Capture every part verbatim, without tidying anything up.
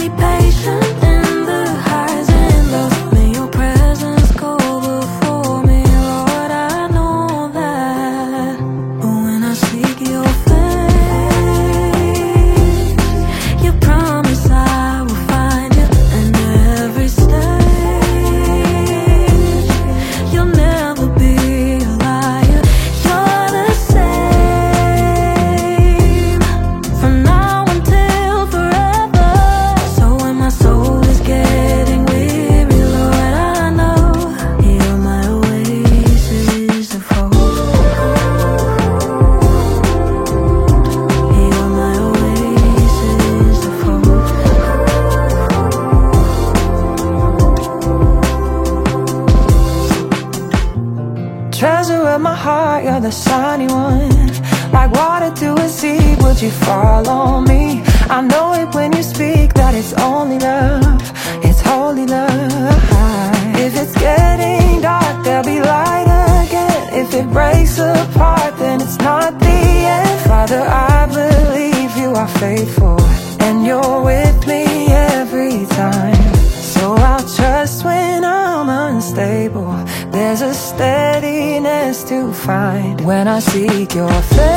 patient in the highs and lows. May your presence go before me, Lord, I know that. But when I seek your face, you promise I will find you in every stage. You'll never be a liar. You're the same from now until forever. So when my soul is getting weary, Lord, I know you're my oasis of hope. You're my oasis of hope. Treasure of my heart, you're the shiny one. Like water to a sea, would you fall on me? I know it when you speak that it's only love, it's holy love. If it's getting dark, there'll be light again. If it breaks apart, then it's not the end. Father, I believe you are faithful, and you're with me every time. So I'll trust when I'm unstable. There's a steadiness to find when I seek your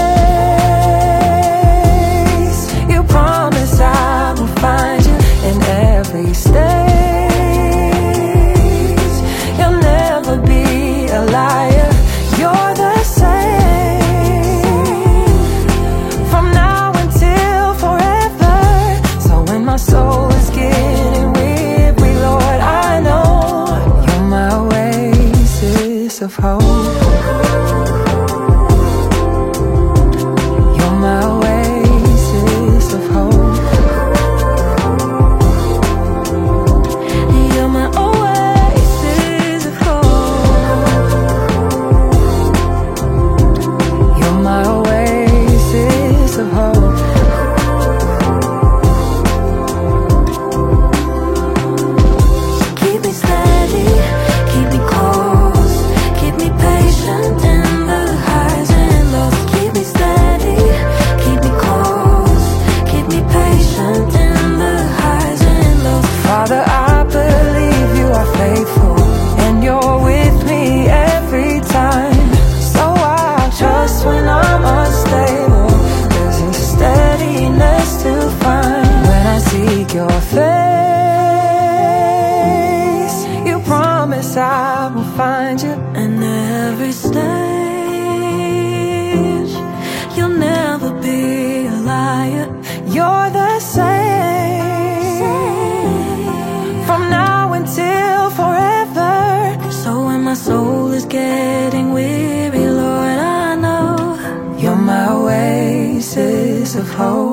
face. You promise I will find you in every stage. You'll never be a liar. You're the same from now until forever. So when my soul is getting weary, Lord, I know you're my oasis of hope. You're my oasis of hope. You're my oasis of hope. You're my oasis of hope. Keep me steady, keep me close, keep me patient in the highs and lows. Keep me steady, keep me close, keep me patient in the highs and lows. Father, I believe you are faithful, and you're with me every time. So I'll trust when I'm unstable. There's a steadiness to find when I seek your face. You promise I will find you In every stage, you'll never be a liar. You're the same from now until forever. So when my soul is getting weary, Lord, I know You're my oasis of hope.